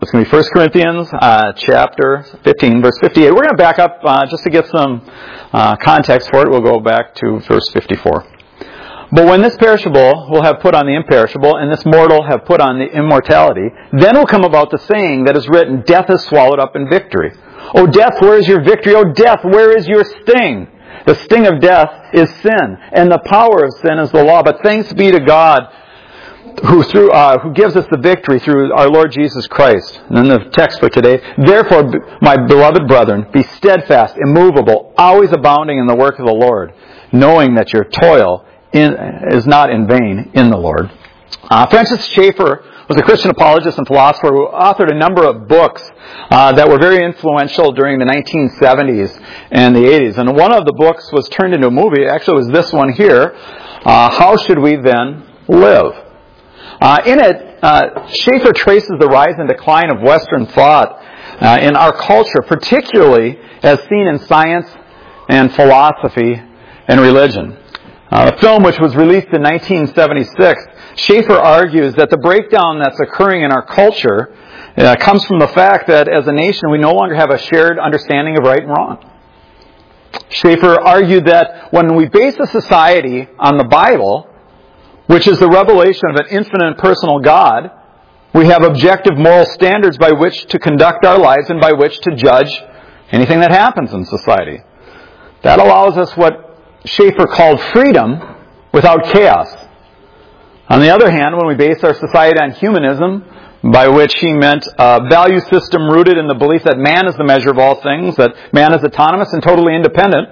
It's going to be 1 Corinthians chapter 15, verse 58. We're going to back up just to get some context for it. We'll go back to verse 54. But when this perishable will have put on the imperishable, and this mortal have put on the immortality, then will come about the saying that is written, Death is swallowed up in victory. O death, where is your victory? O death, where is your sting? The sting of death is sin, and the power of sin is the law. But thanks be to God, who gives us the victory through our Lord Jesus Christ. And then the text for today. Therefore, my beloved brethren, be steadfast, immovable, always abounding in the work of the Lord, knowing that your toil is not in vain in the Lord. Francis Schaeffer was a Christian apologist and philosopher who authored a number of books that were very influential during the 1970s and the 80s. And one of the books was turned into a movie. Actually, it was this one here. How Should We Then Live? In it, Schaeffer traces the rise and decline of Western thought in our culture, particularly as seen in science and philosophy and religion. The film, which was released in 1976, Schaeffer argues that the breakdown that's occurring in our culture comes from the fact that as a nation we no longer have a shared understanding of right and wrong. Schaeffer argued that when we base a society on the Bible, which is the revelation of an infinite and personal God, we have objective moral standards by which to conduct our lives and by which to judge anything that happens in society. That allows us what Schaeffer called freedom without chaos. On the other hand, when we base our society on humanism, by which he meant a value system rooted in the belief that man is the measure of all things, that man is autonomous and totally independent,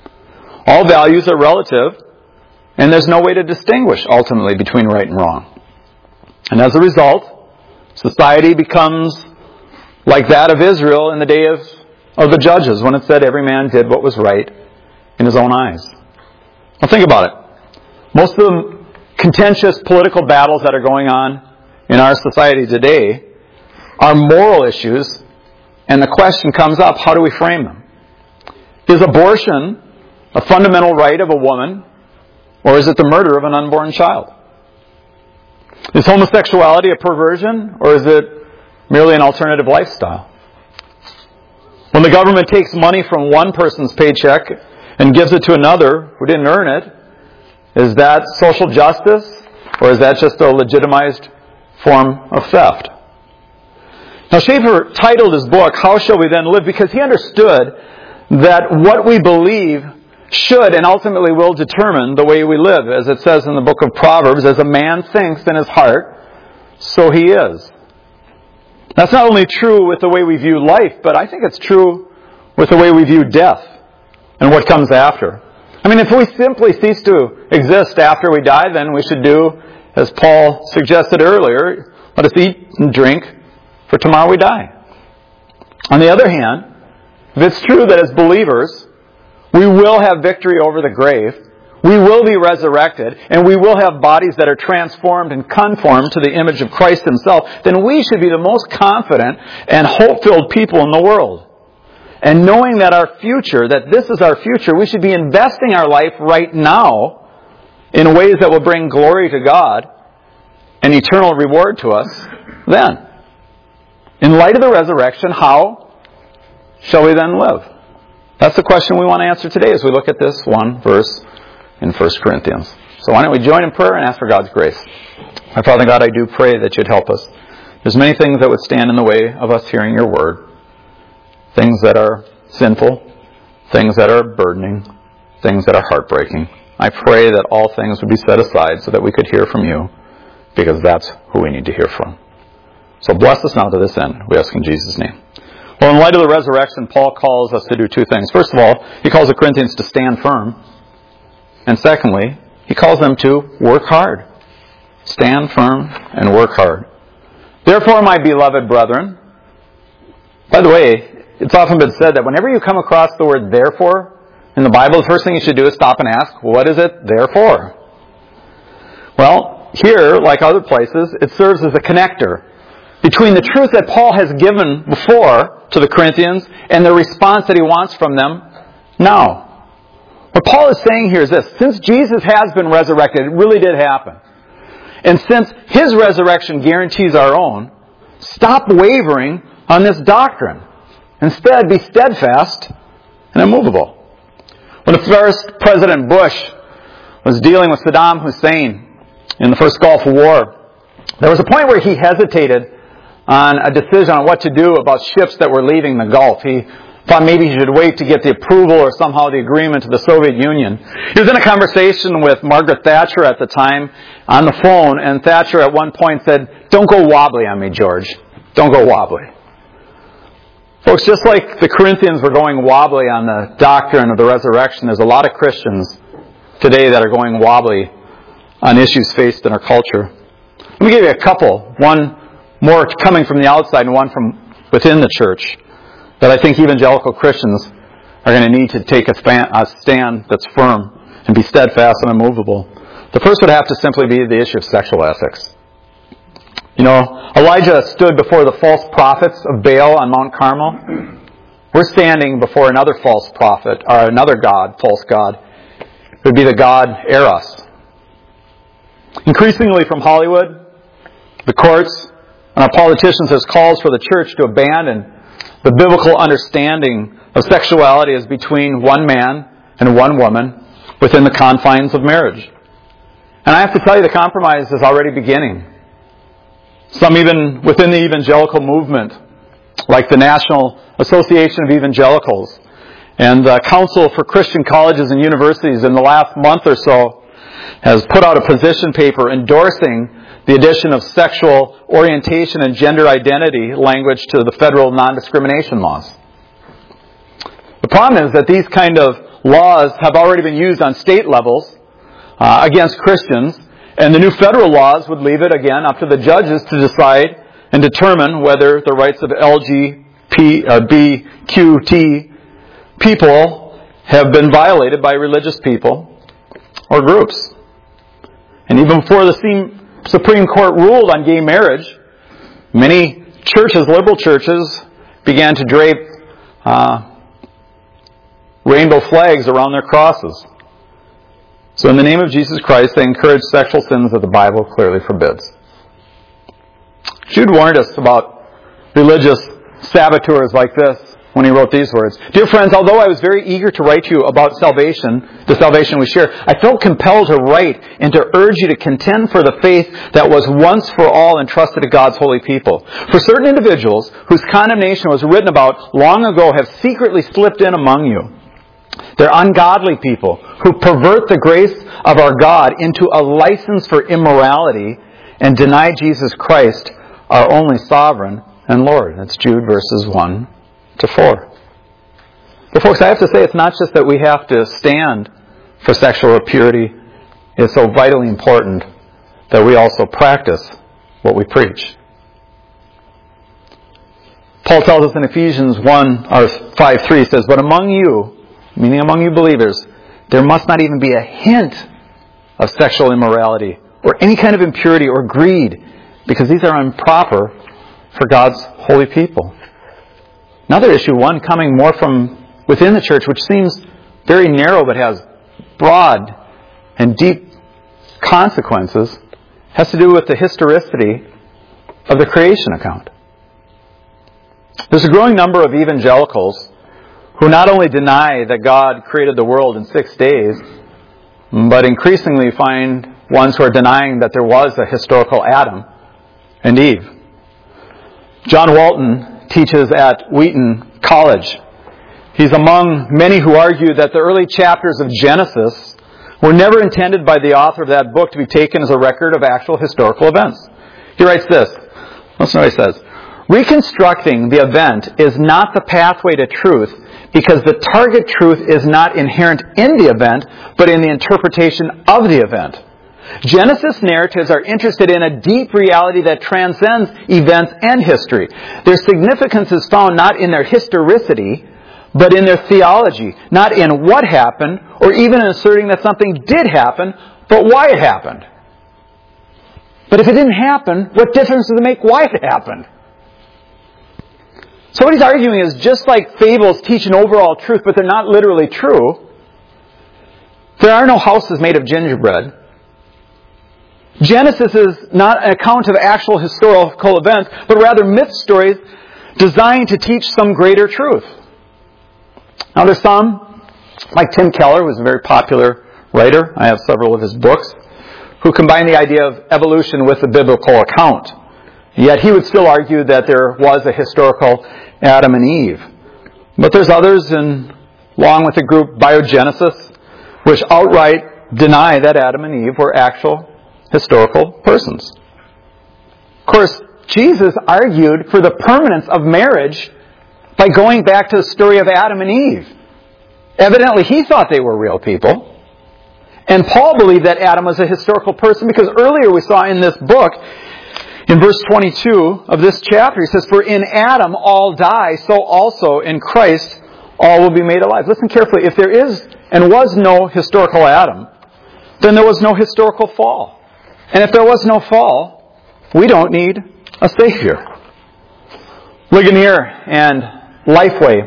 all values are relative, and there's no way to distinguish, ultimately, between right and wrong. And as a result, society becomes like that of Israel in the day of the judges, when it said every man did what was right in his own eyes. Now think about it. Most of the contentious political battles that are going on in our society today are moral issues, and the question comes up, how do we frame them? Is abortion a fundamental right of a woman, or is it the murder of an unborn child? Is homosexuality a perversion, or is it merely an alternative lifestyle? When the government takes money from one person's paycheck and gives it to another who didn't earn it, is that social justice, or is that just a legitimized form of theft? Now, Schaeffer titled his book, How Shall We Then Live? Because he understood that what we believe should and ultimately will determine the way we live. As it says in the book of Proverbs, as a man thinks in his heart, so he is. That's not only true with the way we view life, but I think it's true with the way we view death and what comes after. I mean, if we simply cease to exist after we die, then we should do, as Paul suggested earlier, let us eat and drink, for tomorrow we die. On the other hand, if it's true that as believers, we will have victory over the grave, we will be resurrected, and we will have bodies that are transformed and conformed to the image of Christ Himself, then we should be the most confident and hope-filled people in the world. And knowing that our future, that this is our future, we should be investing our life right now in ways that will bring glory to God and eternal reward to us then. In light of the resurrection, how shall we then live? That's the question we want to answer today as we look at this one verse in 1 Corinthians. So why don't we join in prayer and ask for God's grace. My Father God, I do pray that You'd help us. There's many things that would stand in the way of us hearing Your word. Things that are sinful, things that are burdening, things that are heartbreaking. I pray that all things would be set aside so that we could hear from You, because that's who we need to hear from. So bless us now to this end, we ask in Jesus' name. Well, in light of the resurrection, Paul calls us to do two things. First of all, he calls the Corinthians to stand firm. And secondly, he calls them to work hard. Stand firm and work hard. Therefore, my beloved brethren, by the way, it's often been said that whenever you come across the word therefore in the Bible, the first thing you should do is stop and ask, what is it there for? Well, here, like other places, it serves as a connector between the truth that Paul has given before to the Corinthians and the response that he wants from them now. What Paul is saying here is this: since Jesus has been resurrected, it really did happen. And since His resurrection guarantees our own, Stop wavering on this doctrine. Instead, be steadfast and immovable. When the first President Bush was dealing with Saddam Hussein in the first Gulf War, there was a point where he hesitated on a decision on what to do about ships that were leaving the Gulf. He thought maybe he should wait to get the approval or somehow the agreement to the Soviet Union. He was in a conversation with Margaret Thatcher at the time on the phone, and Thatcher at one point said, "Don't go wobbly on me, George. Don't go wobbly." Folks, just like the Corinthians were going wobbly on the doctrine of the resurrection, there's a lot of Christians today that are going wobbly on issues faced in our culture. Let me give you a couple. One more coming from the outside and one from within the church that I think evangelical Christians are going to need to take a stand that's firm and be steadfast and immovable. The first would have to simply be the issue of sexual ethics. You know, Elijah stood before the false prophets of Baal on Mount Carmel. We're standing before another false prophet, or another god, false god. It would be the god Eros. Increasingly from Hollywood, the courts, and our politicians, there's calls for the church to abandon the biblical understanding of sexuality as between one man and one woman within the confines of marriage. And I have to tell you, the compromise is already beginning. Some even within the evangelical movement, like the National Association of Evangelicals and the Council for Christian Colleges and Universities in the last month or so, has put out a position paper endorsing the addition of sexual orientation and gender identity language to the federal non-discrimination laws. The problem is that these kind of laws have already been used on state levels against Christians, and the new federal laws would leave it again up to the judges to decide and determine whether the rights of LGBTQT people have been violated by religious people or groups. And even before the Supreme Court ruled on gay marriage, many churches, liberal churches, began to drape rainbow flags around their crosses. So in the name of Jesus Christ, they encourage sexual sins that the Bible clearly forbids. Jude warned us about religious saboteurs like this when he wrote these words. Dear friends, although I was very eager to write to you about salvation, the salvation we share, I felt compelled to write and to urge you to contend for the faith that was once for all entrusted to God's holy people. For certain individuals whose condemnation was written about long ago have secretly slipped in among you. They're ungodly people who pervert the grace of our God into a license for immorality and deny Jesus Christ, our only sovereign and Lord. That's Jude verses 1 to 4. But folks, I have to say, it's not just that we have to stand for sexual purity. It's so vitally important that we also practice what we preach. Paul tells us in Ephesians 5:3 says, "But among you," meaning among you believers, "there must not even be a hint of sexual immorality or any kind of impurity or greed, because these are improper for God's holy people." Another issue, one coming more from within the church, which seems very narrow but has broad and deep consequences, has to do with the historicity of the creation account. There's a growing number of evangelicals who not only deny that God created the world in 6 days, but increasingly find ones who are denying that there was a historical Adam and Eve. John Walton teaches at Wheaton College. He's among many who argue that the early chapters of Genesis were never intended by the author of that book to be taken as a record of actual historical events. He writes this. Listen to what he says. "Reconstructing the event is not the pathway to truth, because the target truth is not inherent in the event, but in the interpretation of the event. Genesis narratives are interested in a deep reality that transcends events and history. Their significance is found not in their historicity, but in their theology, not in what happened, or even in asserting that something did happen, but why it happened. But if it didn't happen, what difference does it make why it happened?" So what he's arguing is, just like fables teach an overall truth, but they're not literally true, there are no houses made of gingerbread. Genesis is not an account of actual historical events, but rather myth stories designed to teach some greater truth. Now there's some, like Tim Keller, who's a very popular writer, I have several of his books, who combine the idea of evolution with the biblical account. Yet he would still argue that there was a historical Adam and Eve. But there's others, along with the group Biogenesis, which outright deny that Adam and Eve were actual historical persons. Of course, Jesus argued for the permanence of marriage by going back to the story of Adam and Eve. Evidently, he thought they were real people. And Paul believed that Adam was a historical person because earlier we saw in this book, in verse 22 of this chapter, he says, "For in Adam all die, so also in Christ all will be made alive." Listen carefully. If there is and was no historical Adam, then there was no historical fall. And if there was no fall, we don't need a Savior. Ligonier and Lifeway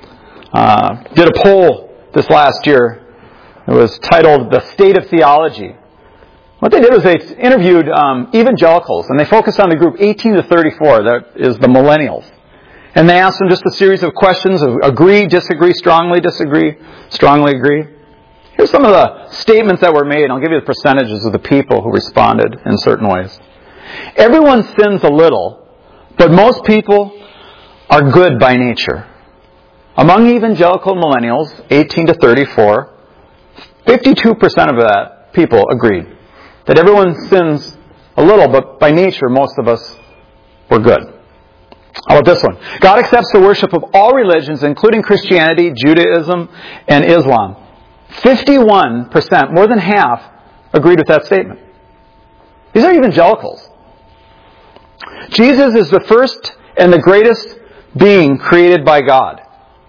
did a poll this last year. It was titled "The State of Theology." What they did was they interviewed evangelicals, and they focused on the group 18 to 34, that is the millennials. And they asked them just a series of questions of agree, disagree, strongly agree. Here's some of the statements that were made. I'll give you the percentages of the people who responded in certain ways. Everyone sins a little, but most people are good by nature. Among evangelical millennials, 18 to 34, 52% of that people agreed that everyone sins a little, but by nature, most of us were good. How about this one? God accepts the worship of all religions, including Christianity, Judaism, and Islam. 51%, more than half, agreed with that statement. These are evangelicals. Jesus is the first and the greatest being created by God.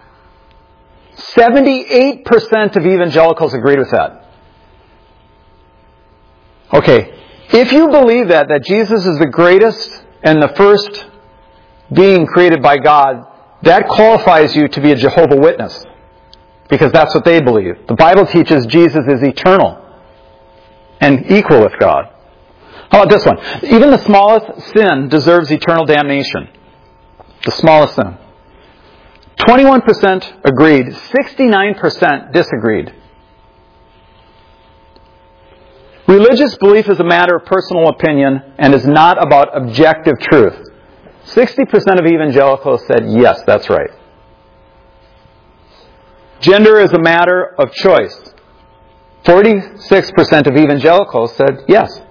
78% of evangelicals agreed with that. Okay, if you believe that Jesus is the greatest and the first being created by God, that qualifies you to be a Jehovah's Witness. Because that's what they believe. The Bible teaches Jesus is eternal and equal with God. How about this one? Even the smallest sin deserves eternal damnation. The smallest sin. 21% agreed, 69% disagreed. Religious belief is a matter of personal opinion and is not about objective truth. 60% of evangelicals said, yes, that's right. Gender is a matter of choice. 46% of evangelicals said, yes.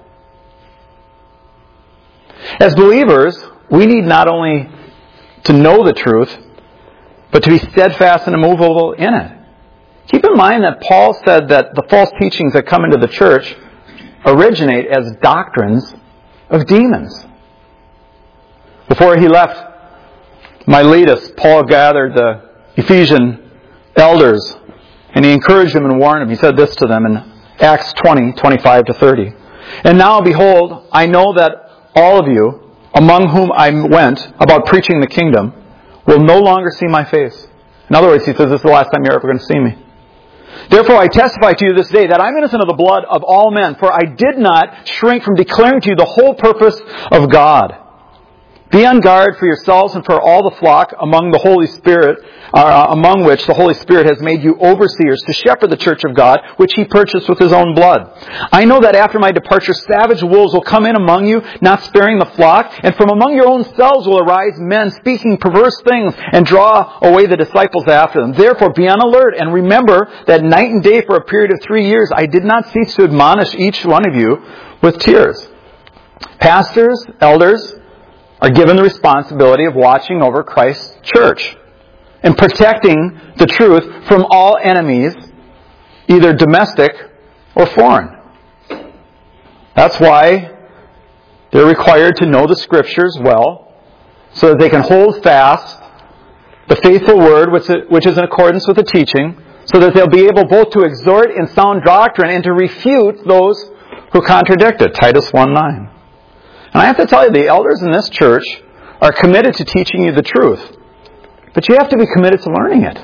As believers, we need not only to know the truth, but to be steadfast and immovable in it. Keep in mind that Paul said that the false teachings that come into the church originate as doctrines of demons. Before he left Miletus, Paul gathered the Ephesian elders and he encouraged them and warned them. He said this to them in Acts 20, 25 to 30. "And now, behold, I know that all of you, among whom I went about preaching the kingdom, will no longer see my face." In other words, he says, this is the last time you're ever going to see me. "Therefore I testify to you this day that I'm innocent of the blood of all men, for I did not shrink from declaring to you the whole purpose of God. Be on guard for yourselves and for all the flock among which the Holy Spirit has made you overseers to shepherd the church of God, which he purchased with his own blood. I know that after my departure, savage wolves will come in among you, not sparing the flock, and from among your own selves will arise men speaking perverse things and draw away the disciples after them. Therefore be on alert and remember that night and day for a period of 3 years I did not cease to admonish each one of you with tears." Pastors, elders, are given the responsibility of watching over Christ's church and protecting the truth from all enemies, either domestic or foreign. That's why they're required to know the Scriptures well, so that they can hold fast the faithful word, which is in accordance with the teaching, so that they'll be able both to exhort in sound doctrine and to refute those who contradict it. Titus 1:9. And I have to tell you, the elders in this church are committed to teaching you the truth. But you have to be committed to learning it.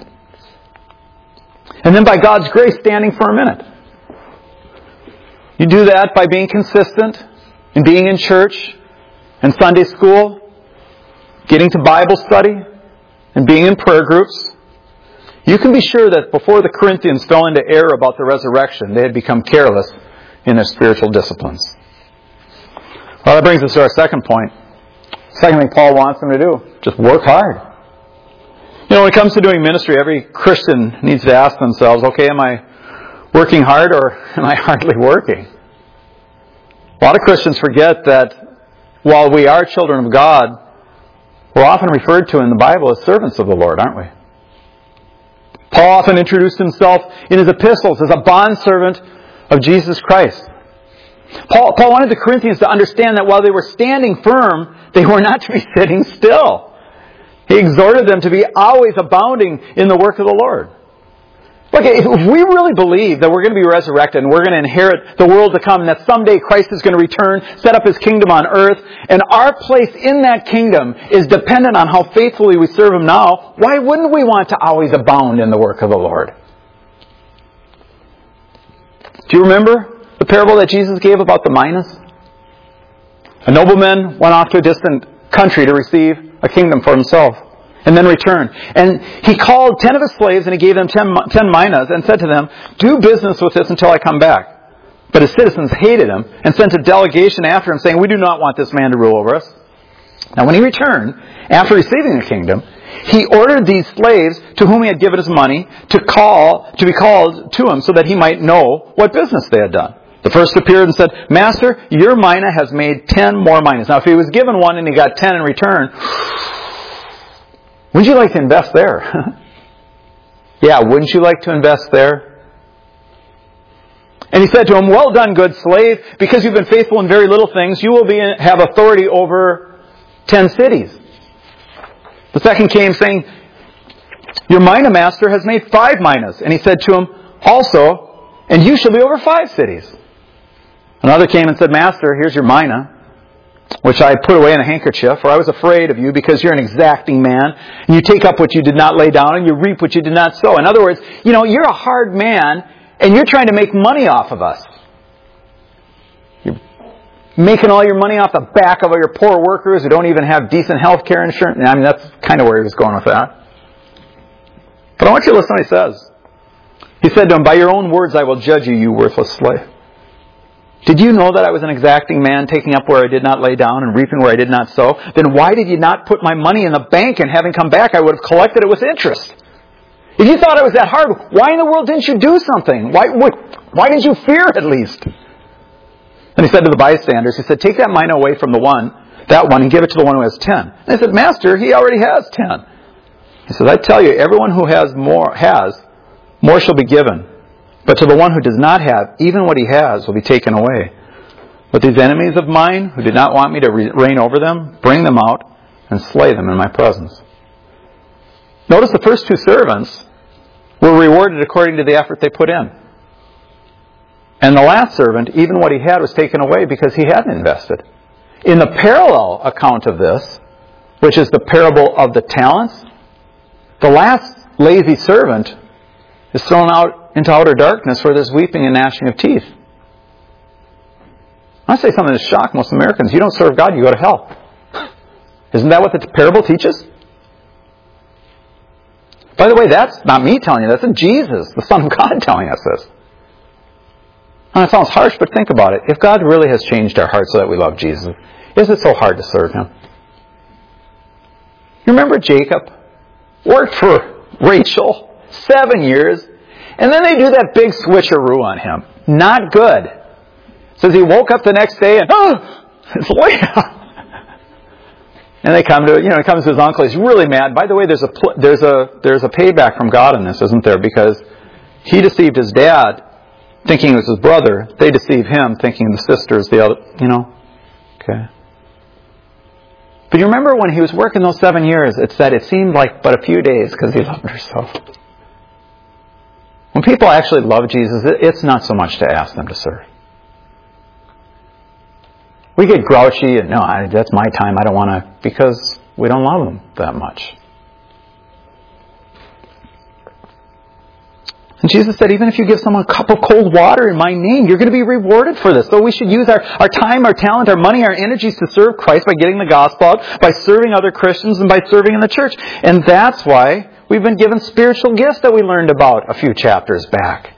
And then by God's grace, standing firm in it. You do that by being consistent in being in church and Sunday school, getting to Bible study, and being in prayer groups, you can be sure that before the Corinthians fell into error about the resurrection, they had become careless in their spiritual disciplines. Well, that brings us to our second point. Second thing Paul wants them to do, just work hard. You know, when it comes to doing ministry, every Christian needs to ask themselves, okay, am I working hard or am I hardly working? A lot of Christians forget that while we are children of God, we're often referred to in the Bible as servants of the Lord, aren't we? Paul often introduced himself in his epistles as a bondservant of Jesus Christ. Paul wanted the Corinthians to understand that while they were standing firm, they were not to be sitting still. He exhorted them to be always abounding in the work of the Lord. Look, if we really believe that we're going to be resurrected and we're going to inherit the world to come and that someday Christ is going to return, set up His kingdom on earth, and our place in that kingdom is dependent on how faithfully we serve Him now, why wouldn't we want to always abound in the work of the Lord? Do you remember the parable that Jesus gave about the minas? A nobleman went off to a distant country to receive a kingdom for himself and then returned. And he called 10 of his slaves and he gave them 10 minas and said to them, do business with this until I come back. But his citizens hated him and sent a delegation after him saying, we do not want this man to rule over us. Now when he returned, after receiving the kingdom, he ordered these slaves to whom he had given his money to be called to him so that he might know what business they had done. The first appeared and said, Master, your mina has made 10 more minas. Now if he was given one and he got 10 in return, wouldn't you like to invest there? Yeah, wouldn't you like to invest there? And he said to him, well done, good slave, because you've been faithful in very little things, you will have authority over 10 cities. The second came saying, your mina master has made 5 minas. And he said to him, also, and you shall be over 5 cities. Another came and said, Master, here's your mina, which I put away in a handkerchief, for I was afraid of you because you're an exacting man, and you take up what you did not lay down, and you reap what you did not sow. In other words, you're a hard man, and you're trying to make money off of us. You're making all your money off the back of all your poor workers who don't even have decent health care insurance. I mean, that's kind of where he was going with that. But I want you to listen to what he says. He said to him, by your own words I will judge you, you worthless slave. Did you know that I was an exacting man, taking up where I did not lay down and reaping where I did not sow? Then why did you not put my money in the bank, and having come back I would have collected it with interest? If you thought it was that hard, why in the world didn't you do something? Why didn't you fear at least? And he said to the bystanders, he said, take that mina away from that one, and give it to the one who has 10. And they said, Master, he already has 10. He said, I tell you, everyone who has, more shall be given. But to the one who does not have, even what he has will be taken away. But these enemies of mine, who did not want me to reign over them, bring them out and slay them in my presence. Notice the first 2 servants were rewarded according to the effort they put in. And the last servant, even what he had was taken away because he hadn't invested. In the parallel account of this, which is the parable of the talents, the last lazy servant is thrown out into outer darkness where there's weeping and gnashing of teeth. I say something that shocked most Americans. You don't serve God, you go to hell. Isn't that what the parable teaches? By the way, that's not me telling you. That's Jesus, the Son of God, telling us this. And it sounds harsh, but think about it. If God really has changed our hearts so that we love Jesus, is it so hard to serve Him? You remember Jacob? Worked for Rachel 7 years. And then they do that big switcheroo on him. Not good. Says he woke up the next day and, it's Leah. And they come to, he comes to his uncle. He's really mad. By the way, there's a payback from God in this, isn't there? Because he deceived his dad, thinking it was his brother. They deceived him, thinking the sister's the other, Okay. But you remember when he was working those 7 years, it said it seemed like but a few days because he loved her so. When people actually love Jesus, it's not so much to ask them to serve. We get grouchy and, no, that's my time, I don't want to, because we don't love them that much. And Jesus said, even if you give someone a cup of cold water in my name, you're going to be rewarded for this. So we should use our time, our talent, our money, our energies to serve Christ by getting the gospel out, by serving other Christians, and by serving in the church. And that's why we've been given spiritual gifts that we learned about a few chapters back.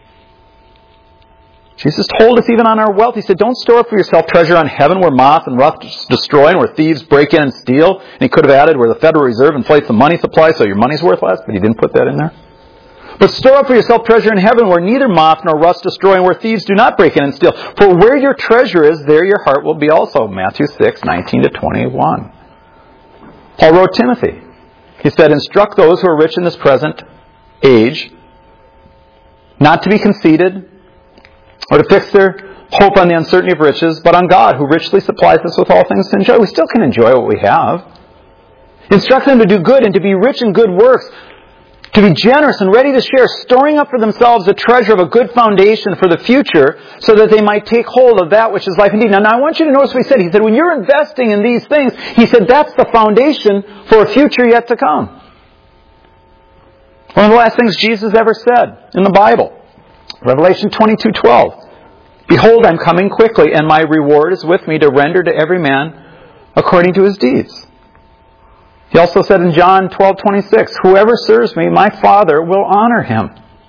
Jesus told us even on our wealth, He said, don't store up for yourself treasure on heaven where moth and rust destroy and where thieves break in and steal. And He could have added where the Federal Reserve inflates the money supply so your money's worth less, but He didn't put that in there. But store up for yourself treasure in heaven where neither moth nor rust destroy and where thieves do not break in and steal. For where your treasure is, there your heart will be also. Matthew 6:19-21. Paul wrote Timothy. He said, instruct those who are rich in this present age not to be conceited, or to fix their hope on the uncertainty of riches, but on God, who richly supplies us with all things to enjoy. We still can enjoy what we have. Instruct them to do good and to be rich in good works, to be generous and ready to share, storing up for themselves a treasure of a good foundation for the future, so that they might take hold of that which is life indeed. Now I want you to notice what He said. He said, when you're investing in these things, He said, that's the foundation for a future yet to come. One of the last things Jesus ever said in the Bible. Revelation 22:12. Behold, I'm coming quickly, and my reward is with me to render to every man according to his deeds. He also said in John 12:26, whoever serves me, my Father will honor him.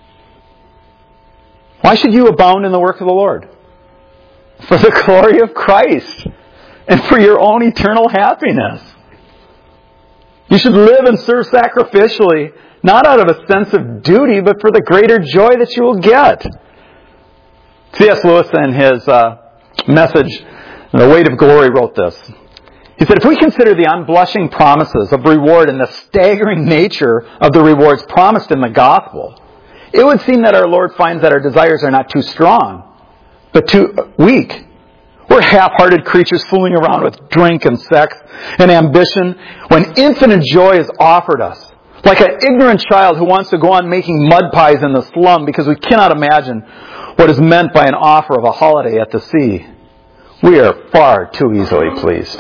Why should you abound in the work of the Lord? For the glory of Christ and for your own eternal happiness. You should live and serve sacrificially, not out of a sense of duty, but for the greater joy that you will get. C.S. Lewis, in his message, The Weight of Glory, wrote this. He said, if we consider the unblushing promises of reward and the staggering nature of the rewards promised in the gospel, it would seem that our Lord finds that our desires are not too strong, but too weak. We're half-hearted creatures fooling around with drink and sex and ambition when infinite joy is offered us. Like an ignorant child who wants to go on making mud pies in the slum because we cannot imagine what is meant by an offer of a holiday at the sea. We are far too easily pleased.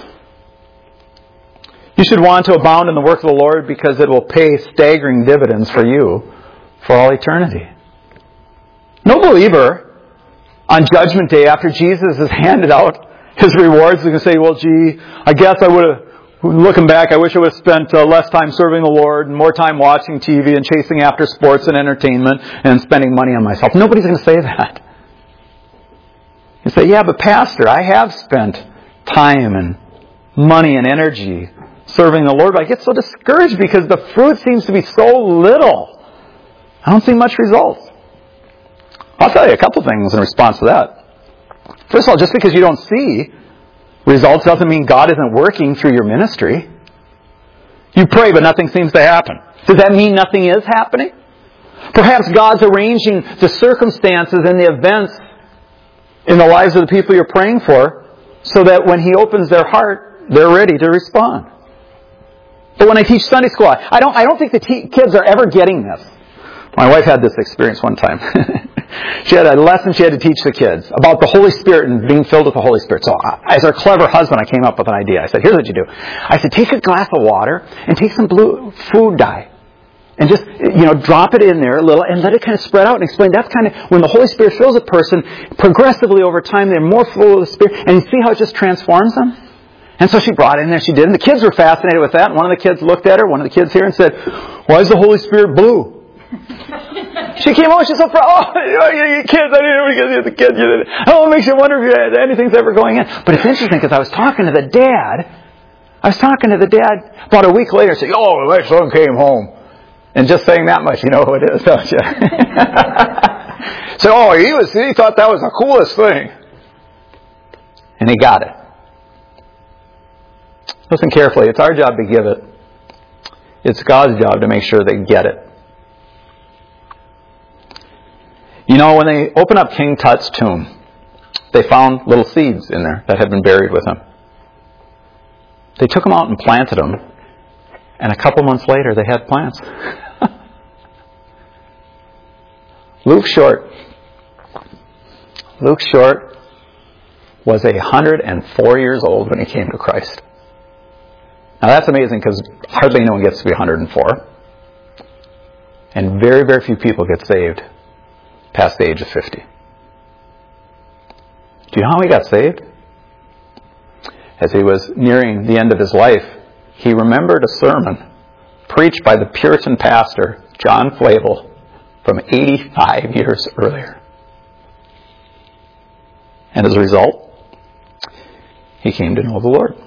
You should want to abound in the work of the Lord because it will pay staggering dividends for you for all eternity. No believer on Judgment Day, after Jesus has handed out His rewards, is going to say, well, gee, I guess I would have, looking back, I wish I would have spent less time serving the Lord and more time watching TV and chasing after sports and entertainment and spending money on myself. Nobody's going to say that. You say, yeah, but Pastor, I have spent time and money and energy serving the Lord, but I get so discouraged because the fruit seems to be so little. I don't see much results. I'll tell you a couple things in response to that. First of all, just because you don't see results doesn't mean God isn't working through your ministry. You pray, but nothing seems to happen. Does that mean nothing is happening? Perhaps God's arranging the circumstances and the events in the lives of the people you're praying for so that when He opens their heart, they're ready to respond. But when I teach Sunday school, I don't think the kids are ever getting this. My wife had this experience one time. She had a lesson she had to teach the kids about the Holy Spirit and being filled with the Holy Spirit. So as her clever husband, I came up with an idea. I said, here's what you do. I said, take a glass of water and take some blue food dye. And just, drop it in there a little and let it kind of spread out and explain. That's kind of, when the Holy Spirit fills a person, progressively over time, they're more full of the Spirit. And you see how it just transforms them? And so she brought it in there, she did. And the kids were fascinated with that. And one of the kids looked at her, one of the kids here, and said, why is the Holy Spirit blue? She came home, she's so proud. You kids, I didn't even get the kids. Oh, it makes you wonder if anything's ever going in. But it's interesting because I was talking to the dad about a week later, saying, oh, my son came home. And just saying that much, you know who it is, don't you? So, he thought that was the coolest thing. And he got it. Listen carefully. It's our job to give it. It's God's job to make sure they get it. When they opened up King Tut's tomb, they found little seeds in there that had been buried with him. They took them out and planted them. And a couple months later, they had plants. Luke Short was 104 years old when he came to Christ. Now that's amazing because hardly anyone gets to be 104. And very, very few people get saved past the age of 50. Do you know how he got saved? As he was nearing the end of his life, he remembered a sermon preached by the Puritan pastor, John Flavel, from 85 years earlier. And as a result, he came to know the Lord.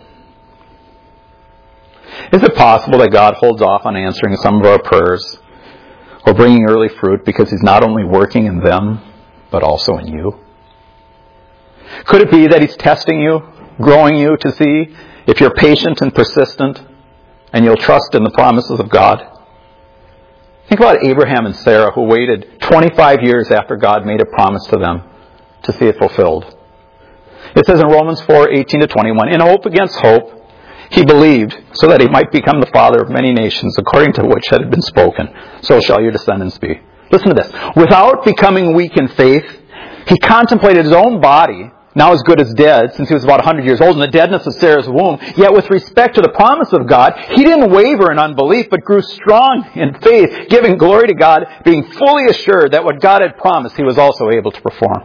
Is it possible that God holds off on answering some of our prayers or bringing early fruit because he's not only working in them, but also in you? Could it be that he's testing you, growing you to see if you're patient and persistent and you'll trust in the promises of God? Think about Abraham and Sarah, who waited 25 years after God made a promise to them to see it fulfilled. It says in Romans 4:18-21, in hope against hope, he believed so that he might become the father of many nations, according to which had been spoken, so shall your descendants be. Listen to this. Without becoming weak in faith, he contemplated his own body, now as good as dead, since he was about 100 years old, in the deadness of Sarah's womb. Yet with respect to the promise of God, he didn't waver in unbelief, but grew strong in faith, giving glory to God, being fully assured that what God had promised, he was also able to perform.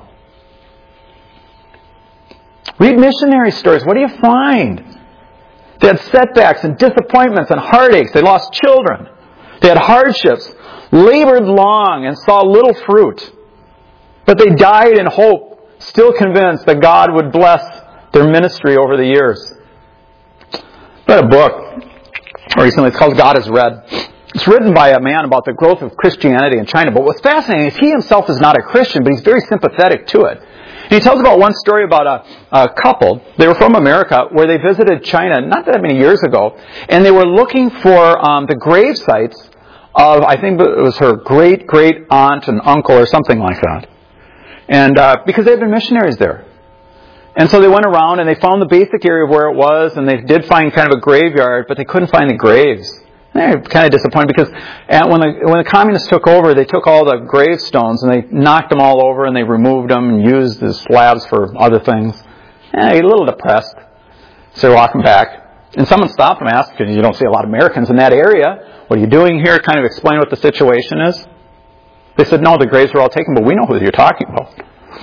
Read missionary stories. What do you find? They had setbacks and disappointments and heartaches. They lost children. They had hardships, labored long, and saw little fruit. But they died in hope, still convinced that God would bless their ministry over the years. I read a book recently. It's called God is Red. It's written by a man about the growth of Christianity in China. But what's fascinating is he himself is not a Christian, but he's very sympathetic to it. And he tells about one story about a couple. They were from America, where they visited China not that many years ago, and they were looking for the grave sites of, I think it was her great aunt and uncle or something like that. And because they had been missionaries there. And so they went around and they found the basic area of where it was, and they did find kind of a graveyard, but they couldn't find the graves. They were kind of disappointed because when the communists took over, they took all the gravestones and they knocked them all over and they removed them and used the slabs for other things. And they were a little depressed. So they're walking back. And someone stopped them and asked, because you don't see a lot of Americans in that area, what are you doing here? Kind of explain what the situation is. They said, no, the graves were all taken, but we know who you're talking about.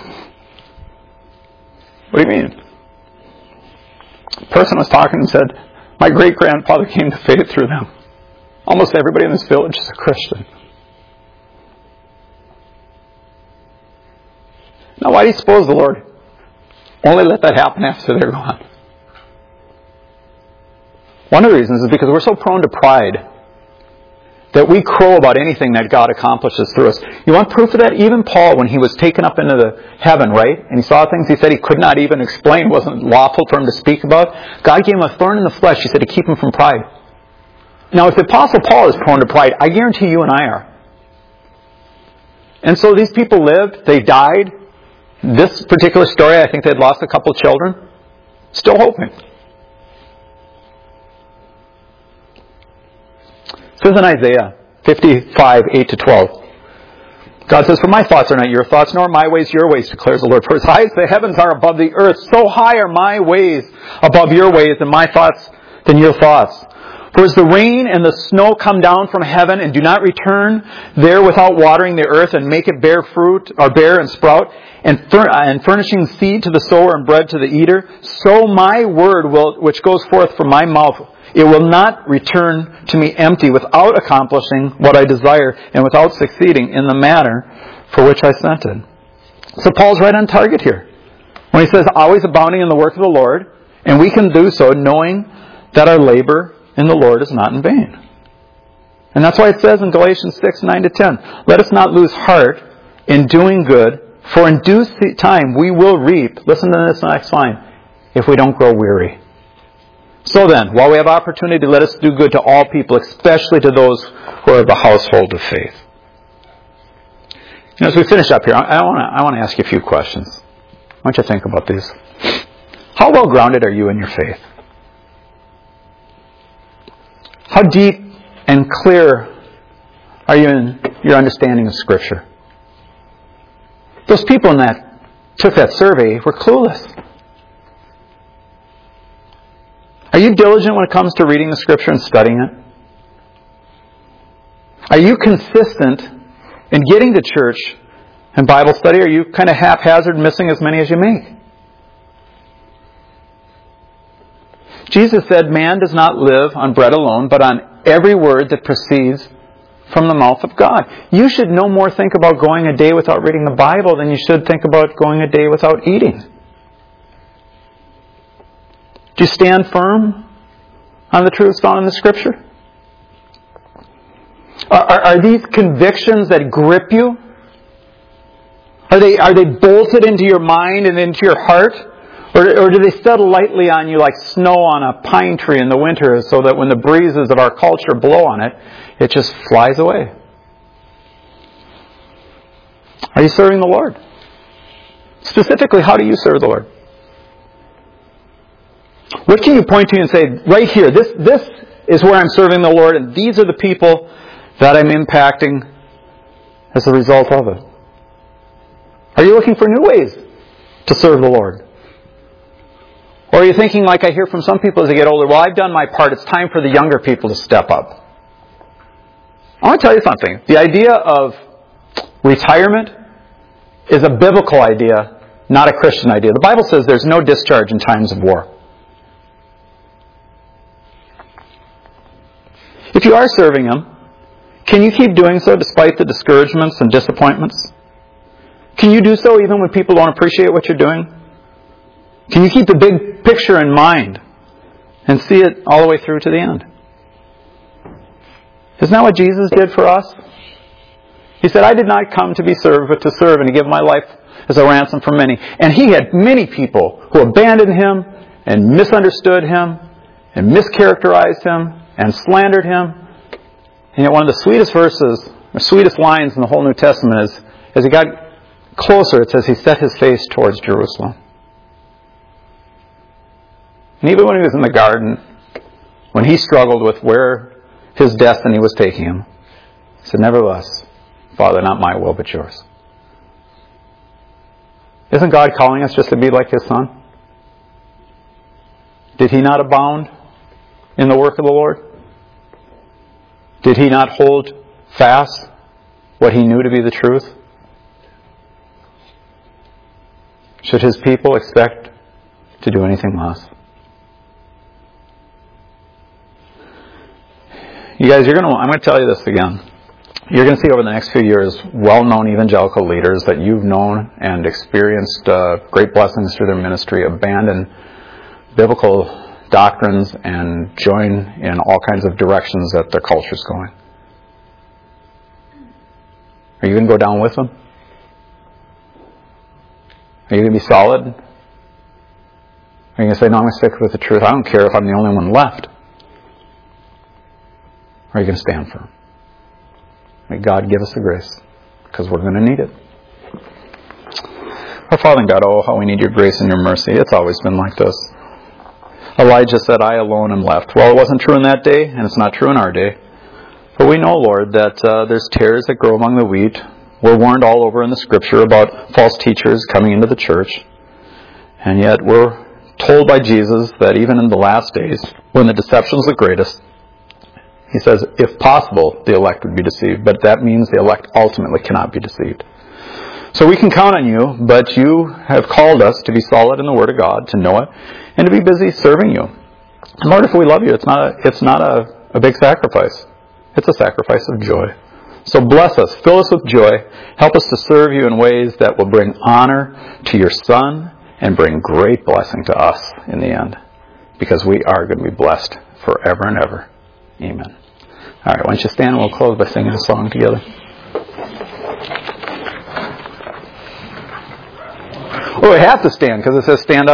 What do you mean? The person was talking and said, my great-grandfather came to faith through them. Almost everybody in this village is a Christian. Now, why do you suppose the Lord only let that happen after they're gone? One of the reasons is because we're so prone to pride that we crow about anything that God accomplishes through us. You want proof of that? Even Paul, when he was taken up into the heaven, right? And he saw things he said he could not even explain, wasn't lawful for him to speak about. God gave him a thorn in the flesh, he said, to keep him from pride. Now, if the Apostle Paul is prone to pride, I guarantee you and I are. And so these people lived, they died. This particular story, I think they'd lost a couple children. Still hoping. It says in Isaiah 55, 8-12. God says, for my thoughts are not your thoughts, nor my ways your ways, declares the Lord. For as high as the heavens are above the earth, so high are my ways above your ways, and my thoughts than your thoughts. For as the rain and the snow come down from heaven and do not return there without watering the earth and make it bear fruit, or bear and sprout, and furnishing seed to the sower and bread to the eater, so my word which goes forth from my mouth, it will not return to me empty, without accomplishing what I desire and without succeeding in the matter for which I sent it. So Paul's right on target here when he says, always abounding in the work of the Lord, and we can do so knowing that our labor in the Lord is not in vain. And that's why it says in Galatians 6, 9-10, let us not lose heart in doing good, for in due time we will reap, listen to this next line, if we don't grow weary. So then, while we have opportunity, let us do good to all people, especially to those who are of the household of faith. As we finish up here, I want to ask you a few questions. I want you to think about these. How well grounded are you in your faith? How deep and clear are you in your understanding of Scripture? Those people that took that survey were clueless. Are you diligent when it comes to reading the Scripture and studying it? Are you consistent in getting to church and Bible study? Or are you kind of haphazard, missing as many as you make? Jesus said, man does not live on bread alone, but on every word that proceeds from the mouth of God. You should no more think about going a day without reading the Bible than you should think about going a day without eating. Do you stand firm on the truths found in the Scripture? Are these convictions that grip you? Are they bolted into your mind and into your heart? Or do they settle lightly on you like snow on a pine tree in the winter, so that when the breezes of our culture blow on it, it just flies away? Are you serving the Lord? Specifically, how do you serve the Lord? What can you point to and say, right here, this is where I'm serving the Lord, and these are the people that I'm impacting as a result of it? Are you looking for new ways to serve the Lord? Or are you thinking, like I hear from some people as they get older, well, I've done my part, it's time for the younger people to step up. I want to tell you something. The idea of retirement is a biblical idea, not a Christian idea. The Bible says there's no discharge in times of war. If you are serving Him, can you keep doing so despite the discouragements and disappointments? Can you do so even when people don't appreciate what you're doing? Can you keep the big picture in mind and see it all the way through to the end? Isn't that what Jesus did for us? He said, I did not come to be served, but to serve and to give my life as a ransom for many. And He had many people who abandoned Him and misunderstood Him and mischaracterized Him and slandered Him. And yet one of the sweetest verses, or sweetest lines in the whole New Testament is, as He got closer, it says He set His face towards Jerusalem. And even when He was in the garden, when He struggled with where His destiny was taking Him, He said, nevertheless, Father, not my will, but yours. Isn't God calling us just to be like His Son? Did He not abound in the work of the Lord? Did He not hold fast what He knew to be the truth? Should His people expect to do anything less? You guys, I'm going to tell you this again. You're going to see over the next few years well-known evangelical leaders that you've known and experienced great blessings through their ministry abandon biblical doctrines and join in all kinds of directions that their culture's going. Are you going to go down with them? Are you going to be solid? Are you going to say, no, I'm going to stick with the truth. I don't care if I'm the only one left. Or are you going to stand firm? May God give us the grace, because we're going to need it. Our Father in God, oh, how we need your grace and your mercy. It's always been like this. Elijah said, I alone am left. Well, it wasn't true in that day, and it's not true in our day. But we know, Lord, that there's tares that grow among the wheat. We're warned all over in the Scripture about false teachers coming into the church. And yet we're told by Jesus that even in the last days, when the deception's the greatest, He says, if possible, the elect would be deceived. But that means the elect ultimately cannot be deceived. So we can count on you, but you have called us to be solid in the Word of God, to know it, and to be busy serving you. And Lord, if we love you, it's not a big sacrifice. It's a sacrifice of joy. So bless us, fill us with joy, help us to serve you in ways that will bring honor to your Son and bring great blessing to us in the end. Because we are going to be blessed forever and ever. Amen. All right, why don't you stand and we'll close by singing a song together. Oh, we have to stand because it says stand up.